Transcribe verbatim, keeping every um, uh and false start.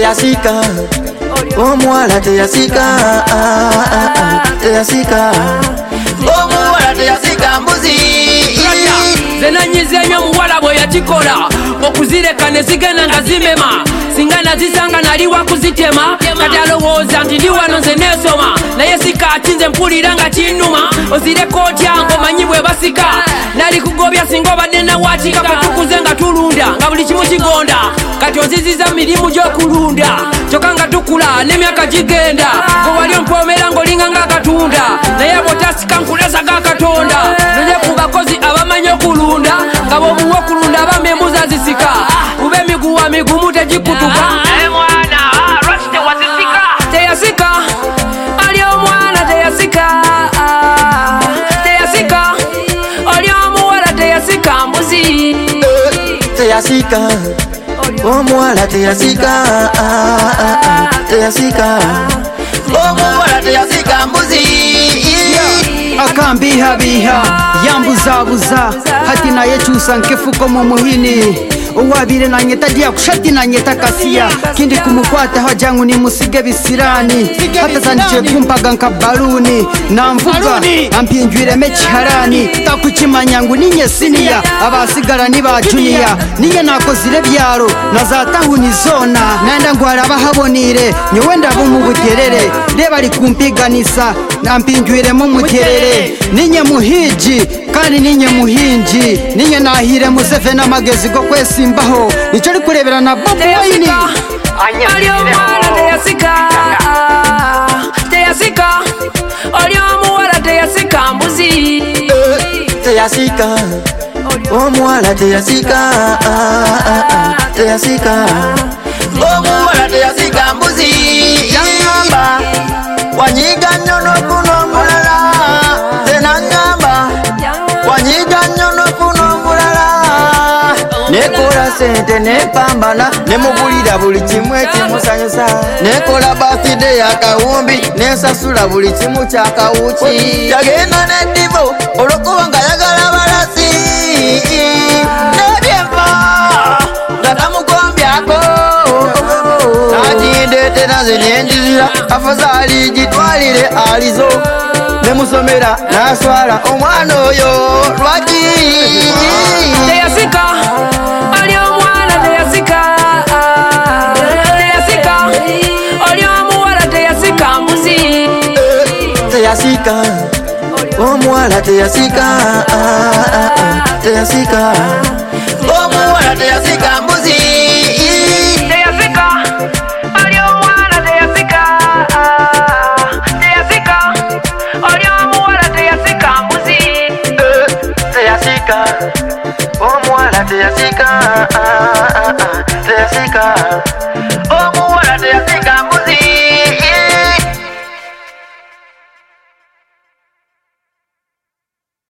teyasika omuwala teyasika teyasika omuwala teyasika mbuzi zenanyize nnyo muwala bwe yakikola okuzireka ne zigenda nga zimema singa nazisanga nali wakuzitema kati alowooza nti ndi wano nze neesoma naye sikaati nze mpulira nga kinnuma ozireko otya ng'omanyi bwe basika nali kugobya singa obadde nawatika bwe tukuze nga tulunda nga buli kimu kigonda kati oziziza mirimu gy'okulunda kyokka nga tukula n'emyaka gigenda gwe wali ompoomera ng'olinga ng'akatunda naye bw'otasika nkulesa ga katonda nonye ku bakozi abamanyi okulunda nga bw'omuwa okulunda abambe embuzi azisika kuba emiguwa migumu tegikutuka teyasika ali omwana teyasika teyasika ali omuwala teyasika mbuzi teyasika omuwala teyasika teyasika omuwala teyasika mbuzi akambihabiha yambuzabuza hati naye cyusa nkefuko mu muhini uwabire na nyeta dia kushati na nyeta kasia kindi kumukwata hajangu ni musige bisirani hata zanije kumpaga nka baluni na mvuga ampinjwire mechiharani takuchimanyangu ninye sinia abasigara ni ba junior ninye nakozire byaro na zatahuni zona nanda ngwara bahabonire nyewenda bo mu buterere reba likumpiganisa nampinjwire mu muterere ninye muhiji kandi ninye muhinji ninye nahire musefe na magezi go kwesimbaho nico likurebera na Bob Wine ali omwana teyasika teyasika ali omuwala teyasika mbuzi teyasika omuwala teyasika teyasika omuwala teyasika mbuzi yangamba wanyiga nyono kuno mulala tenangamba wanyiga nyono kuno mulala nekola sente nepambana nemugulira buli kimu ekimusanyusa nekola birthday yakawumbi nensasula buli kimu kyakawuki yagenda nedivo olwokuba nga yagala balasi nebyeva nga tamukombyako nagindetera nze nenjizira afazali gitwalire alizo nemusomera naswala omwana oyo lwaki teyasika ali omwana teyasika teyasika ali omuwala teyasika mbuzi teyasika omuwala teyasika teyasika omuwala teyasika mbuzi teyasika ali omwana teyasika teyasika ali omuwala teyasika mbuzi teyasika omuwala teyasika teyasika omuwala